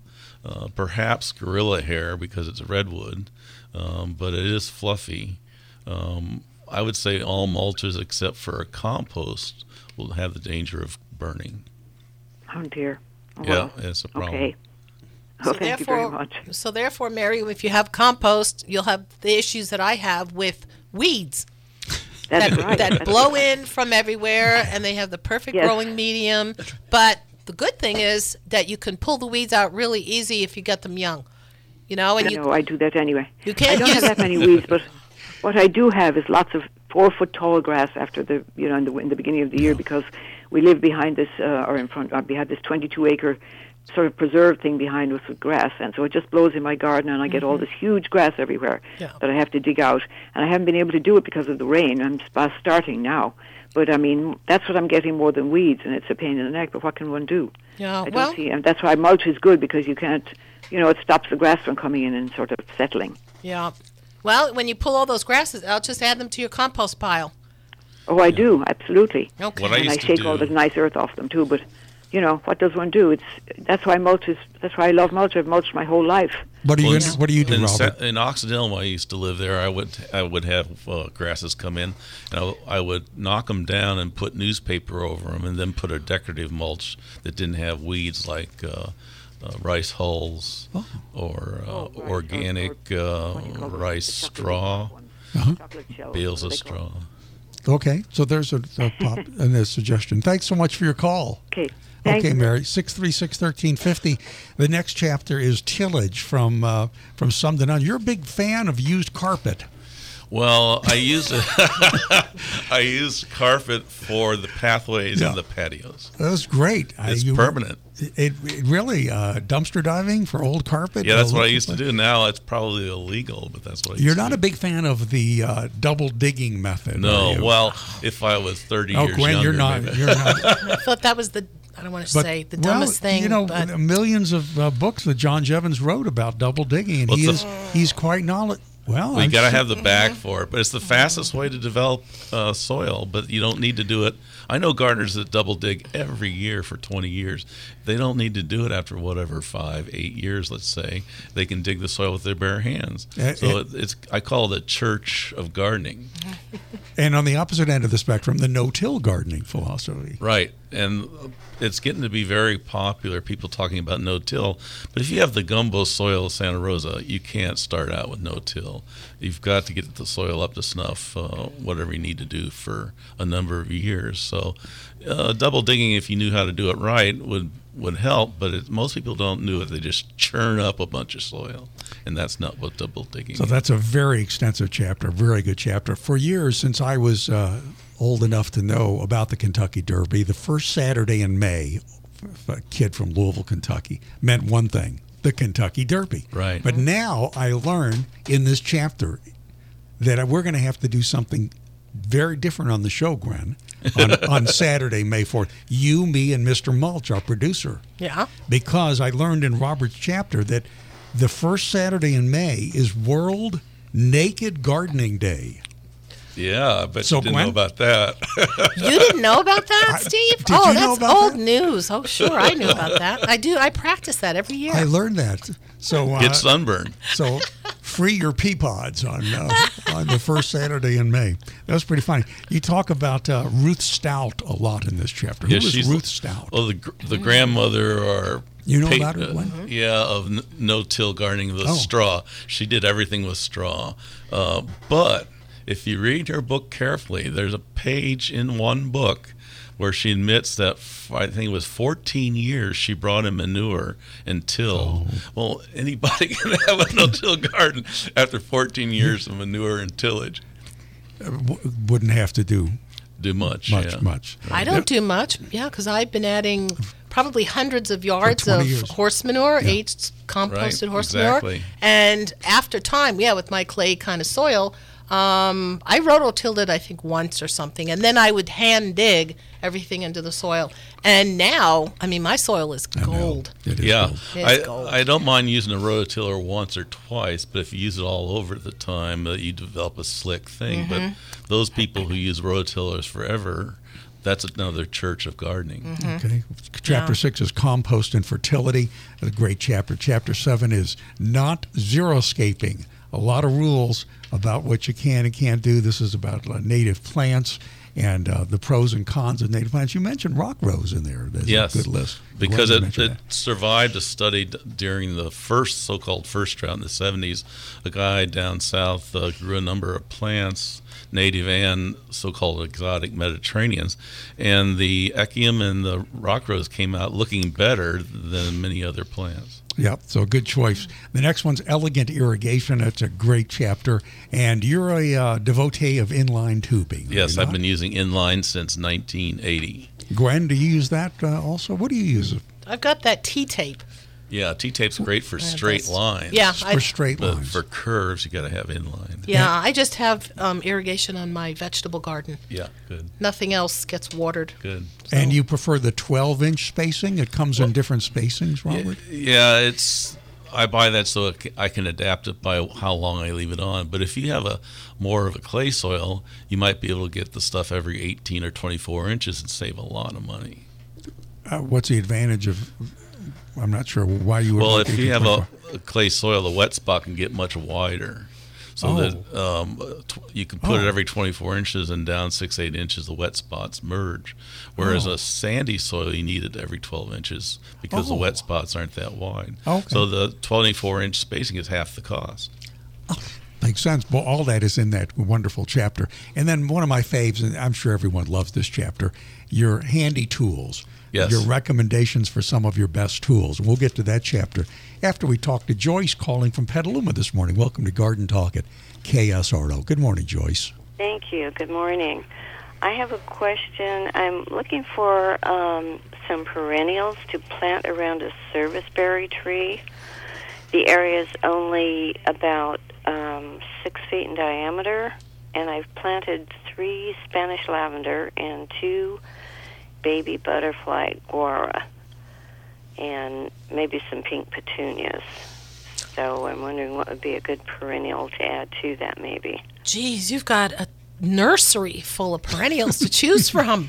perhaps gorilla hair because it's redwood, but it is fluffy. I would say all mulches except for a compost will have the danger of burning. Oh dear. Oh, Yeah, well. it's a problem. Okay. Oh, thank you very much. So therefore, Mary, if you have compost, you'll have the issues that I have with weeds. That's right. That That's blow right. in from everywhere, and they have the perfect Yes. growing medium. But the good thing is that you can pull the weeds out really easy if you get them young. You know, and I do that anyway. You can't I don't use have that many weeds, but what I do have is lots of 4-foot tall grass after the in the beginning of the year, because we live behind this we have this 22-acre sort of preserve thing behind us with grass, and so it just blows in my garden, and I get all this huge grass everywhere that I have to dig out, and I haven't been able to do it because of the rain. I'm starting now, but I mean that's what I'm getting more than weeds, and it's a pain in the neck. But what can one do? Yeah, I don't see, and that's why mulch is good, because you can't, it stops the grass from coming in and sort of settling. Yeah. Well, when you pull all those grasses out, just add them to your compost pile. Oh, I do, absolutely. Okay. What I and I used to shake all do- the nice earth off them too, but what does one do? That's why I love mulch. I've mulched my whole life. What do you do, in, Robert? In Occidental, I used to live there. I would have grasses come in, and I would knock them down and put newspaper over them, and then put a decorative mulch that didn't have weeds like rice hulls or organic rice straw, bales of straw. Okay, so there's a suggestion. Thanks so much for your call. Okay. Okay, Mary, 636-1350. The next chapter is tillage from Sumden on. You're a big fan of used carpet. Well, I use carpet for the pathways and the patios. That's great. It's permanent. It really dumpster diving for old carpet. Yeah, that's what I used to do. Now it's probably illegal, but that's what I used You're to not do. a big fan of the double digging method. No, are you? well, if I was 30 years Gwen, younger, you're not. maybe. You're not. I thought that was I don't want to But, say the dumbest thing. But millions of books that John Jevons wrote about double digging, and Well, he's quite knowledgeable. Well, We got to have the bag for it, but it's the fastest way to develop soil. But you don't need to do it. I know gardeners that double dig every year for 20 years. They don't need to do it after 5-8 years, let's say. They can dig the soil with their bare hands. So I call it a church of gardening. And on the opposite end of the spectrum, the no-till gardening philosophy. Right, and it's getting to be very popular, people talking about no-till. But if you have the gumbo soil of Santa Rosa, you can't start out with no-till. You've got to get the soil up to snuff, whatever you need to do for a number of years. So double digging, if you knew how to do it right, would help, but most people don't do it. They just churn up a bunch of soil, and that's not what double digging So is. that's a very extensive chapter, very good chapter. For years, since I was old enough to know about the Kentucky Derby, the first Saturday in May, a kid from Louisville, Kentucky, meant one thing, the Kentucky Derby. Right. But now I learn in this chapter that we're going to have to do something very different on the show, Gwen, on Saturday, May 4th. You, me, and Mr. Mulch, our producer. Yeah. Because I learned in Robert's chapter that the first Saturday in May is World Naked Gardening Day. Yeah, but So, you didn't Gwen? know about that. You didn't know about that, Steve? did you know That's about old that? news. Oh, sure, I knew about that. I do. I practice that every year. I learned that. So Get sunburned. So free your pea pods on the first Saturday in May. That was pretty funny. You talk about Ruth Stout a lot in this chapter. Who is Ruth Stout? Well, the grandmother or You know about her, Gwen? Yeah, of no-till gardening with Oh. straw. She did everything with straw. But if you read her book carefully, there's a page in one book where she admits that I think it was 14 years she brought in manure and tilled. Well, anybody can have a no-till garden after 14 years of manure and tillage. Wouldn't have to do much. I don't do much, because I've been adding probably hundreds of yards 20 of years. horse manure, aged composted Right, horse exactly. manure. And after time, with my clay kind of soil, I rototilled it, I think, once or something. And then I would hand dig everything into the soil. And now, my soil is gold. Yeah, It's gold. I don't mind using a rototiller once or twice, but if you use it all over the time, you develop a slick thing. But those people who use rototillers forever, That's another church of gardening. Okay. Chapter 6 is compost and fertility. A great chapter. Chapter 7 is not xeriscaping. A lot of rules about what you can and can't do. This is about native plants and the pros and cons of native plants. You mentioned rock rose in there. There's Yes, a good list. because Glad you it mentioned that. survived a study during the so-called first drought in the 70s. A guy down south grew a number of plants, native and so-called exotic Mediterraneans, and the echium and the rock rose came out looking better than many other plants. Yep, so a good choice. The next one's elegant irrigation. That's a great chapter. And you're a devotee of inline tubing. Yes, I've been using inline since 1980. Gwen, do you use that also? What do you use? I've got that T-tape. Yeah, T-tape's great for straight lines. Yeah, for straight but lines. for curves, you got to have inline. Yeah, I just have irrigation on my vegetable garden. Yeah, good. Nothing else gets watered. Good. And you prefer the 12-inch spacing? It comes in different spacings, Robert? Yeah, I buy that so I can adapt it by how long I leave it on. But if you have more of a clay soil, you might be able to get the stuff every 18 or 24 inches and save a lot of money. What's the advantage of? I'm not sure why you would. Well, want if to you do have 24. a clay soil, the wet spot can get much wider. So that you can put it every 24 inches, and down 6-8 inches, the wet spots merge. Whereas a sandy soil, you need it every 12 inches because the wet spots aren't that wide. Okay. So the 24-inch spacing is half the cost. Makes sense. Well, all that is in that wonderful chapter. And then one of my faves, and I'm sure everyone loves this chapter, your handy tools. Yes. Your recommendations for some of your best tools. We'll get to that chapter after we talk to Joyce calling from Petaluma this morning. Welcome to Garden Talk at KSRO. Good morning, Joyce. Thank you. Good morning. I have a question. I'm looking for some perennials to plant around a serviceberry tree. The area is only about 6 feet in diameter, and I've planted 3 Spanish lavender and 2 baby butterfly guara, and maybe some pink petunias. So I'm wondering what would be a good perennial to add to that, maybe. Geez, you've got a nursery full of perennials to choose from.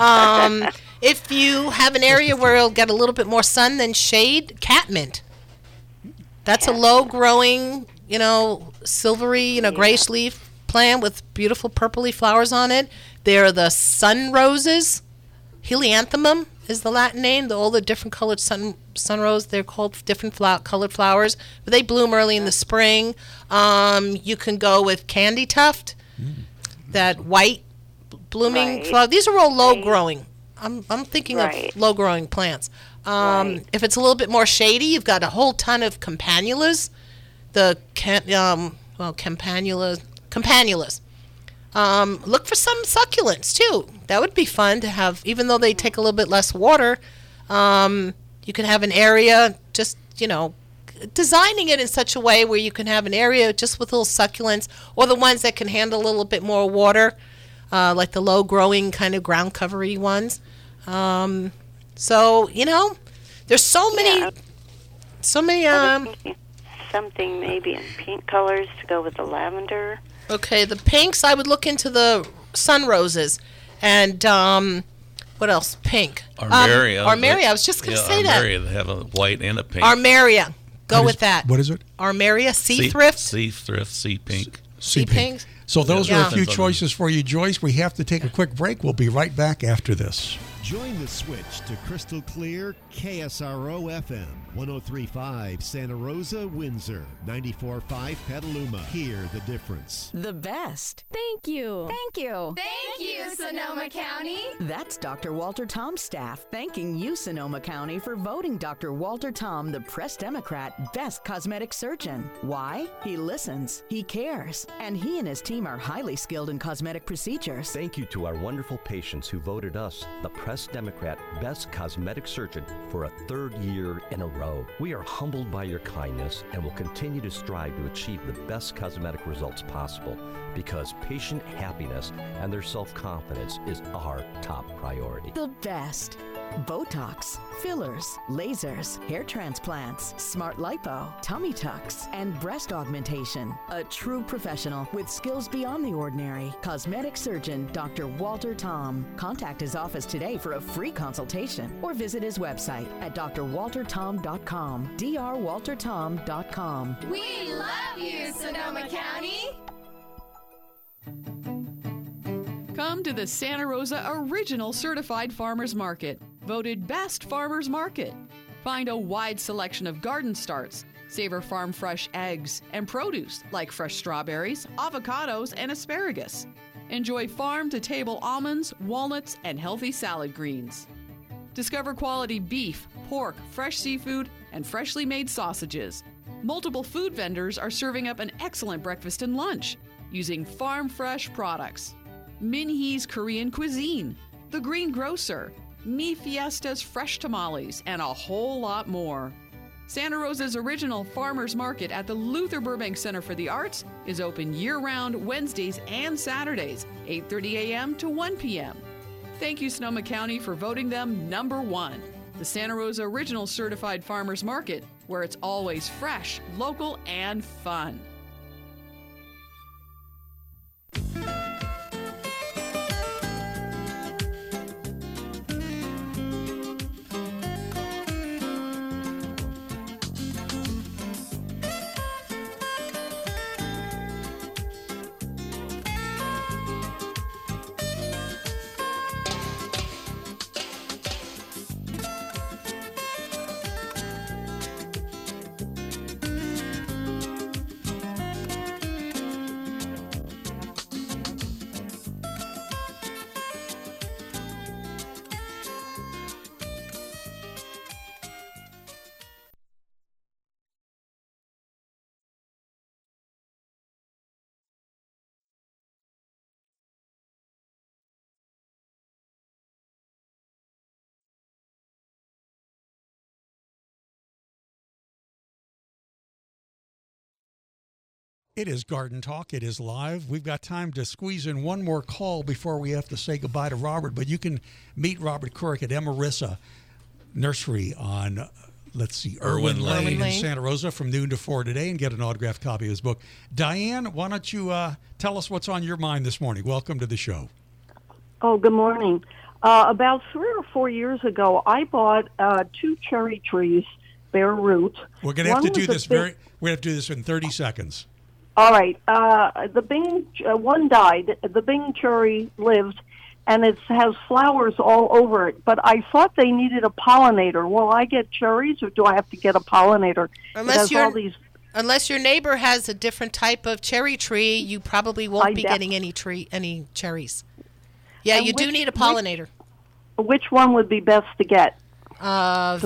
If you have an area where it'll get a little bit more sun than shade, catmint. That's a low-growing, silvery, grayish leaf plant with beautiful purpley flowers on it. They're the sun roses. Helianthemum is the Latin name. All the different colored sun rose, they're called different colored flowers, but they bloom early in the spring. You can go with candy tuft, that white blooming flower. These are all low growing. I'm thinking of low growing plants. If it's a little bit more shady, you've got a whole ton of campanulas. Campanulas. Look for some succulents too. That would be fun to have, even though they take a little bit less water. You can have an area just, designing it in such a way where you can have an area just with little succulents, or the ones that can handle a little bit more water, like the low growing kind of ground covery ones. So, there's so many. Something maybe in pink colors to go with the lavender. Okay, the pinks, I would look into the sun roses. And what else? Pink. Armeria. Armeria, I was just going to say that. Armeria, they have a white and a pink. Armeria. Go with that. What is it? Armeria, sea thrift. Sea thrift, sea pink. Sea pink. So those are a few choices for you, Joyce. We have to take a quick break. We'll be right back after this. Join the switch to crystal clear KSRO FM, 103.5 Santa Rosa, Windsor, 94.5 Petaluma. Hear the difference. The best. Thank you. Thank you. Thank you, Sonoma County. That's Dr. Walter Tom's staff thanking you, Sonoma County, for voting Dr. Walter Tom the Press Democrat Best Cosmetic Surgeon. Why? He listens, he cares, and he and his team are highly skilled in cosmetic procedures. Thank you to our wonderful patients who voted us the Press Democrat Best Cosmetic Surgeon for a 3rd year in a row. We are humbled by your kindness and will continue to strive to achieve the best cosmetic results possible, because patient happiness and their self-confidence is our top priority. The best. Botox, fillers, lasers, hair transplants, smart lipo, tummy tucks, and breast augmentation. A true professional with skills beyond the ordinary. Cosmetic surgeon Dr. Walter Tom. Contact his office today for a free consultation or visit his website at drwaltertom.com. drwaltertom.com. We love you, Sonoma County! Come to the Santa Rosa Original Certified Farmers Market, voted Best Farmers Market. Find a wide selection of garden starts, savor farm fresh eggs, and produce like fresh strawberries, avocados, and asparagus. Enjoy farm-to-table almonds, walnuts, and healthy salad greens. Discover quality beef, pork, fresh seafood, and freshly made sausages. Multiple food vendors are serving up an excellent breakfast and lunch using farm-fresh products. Minhee's Korean Cuisine, The Green Grocer, Mi Fiesta's Fresh Tamales, and a whole lot more. Santa Rosa's Original Farmers Market at the Luther Burbank Center for the Arts is open year-round Wednesdays and Saturdays, 8:30 a.m. to 1 p.m. Thank you, Sonoma County, for voting them number 1. The Santa Rosa Original Certified Farmers Market, where it's always fresh, local, and fun. It is Garden Talk. It is live. We've got time to squeeze in one more call before we have to say goodbye to Robert. But you can meet Robert Couric at Emerissa Nursery on, Irwin Lane in Santa Rosa from noon to 4 today and get an autographed copy of his book. Diane, why don't you tell us what's on your mind this morning? Welcome to the show. Oh, good morning. About 3 or 4 years ago, I bought 2 cherry trees, bare root. We're going to have to do this we're going to have to do this in 30 seconds. All right. The Bing one died. The Bing cherry lived, and it has flowers all over it. But I thought they needed a pollinator. Will I get cherries, or do I have to get a pollinator? Unless your neighbor has a different type of cherry tree, you probably won't be getting any cherries. Yeah, and you do need a pollinator. Which one would be best to get? Black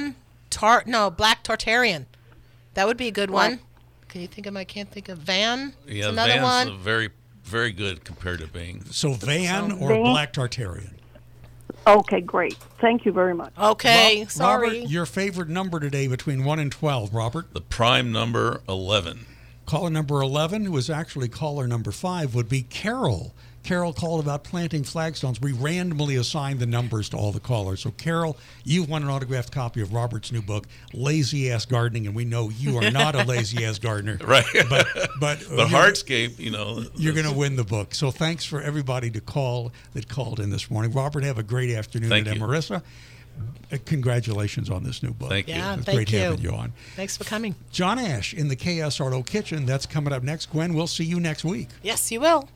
Tartarian. That would be a good one. Can you think of? I can't think of Van. Yeah, another Van's one. very, very good compared to Bing. So Van or Black Tartarian? Okay, great. Thank you very much. Okay, sorry. Robert, your favorite number today between 1 and 12, Robert? The prime number 11. Caller number 11, who is actually caller number 5, would be Carol. Carol called about planting flagstones. We randomly assigned the numbers to all the callers. So, Carol, you've won an autographed copy of Robert's new book, Lazy Ass Gardening, and we know you are not a lazy ass gardener. Right. But the hardscape, you're going to win the book. So, thanks for everybody that called in this morning. Robert, have a great afternoon at Emerissa. Congratulations on this new book. Thank you. Yeah, it's thank great you. having you on. Thanks for coming. John Ash in the KSRO kitchen. That's coming up next. Gwen, we'll see you next week. Yes, you will.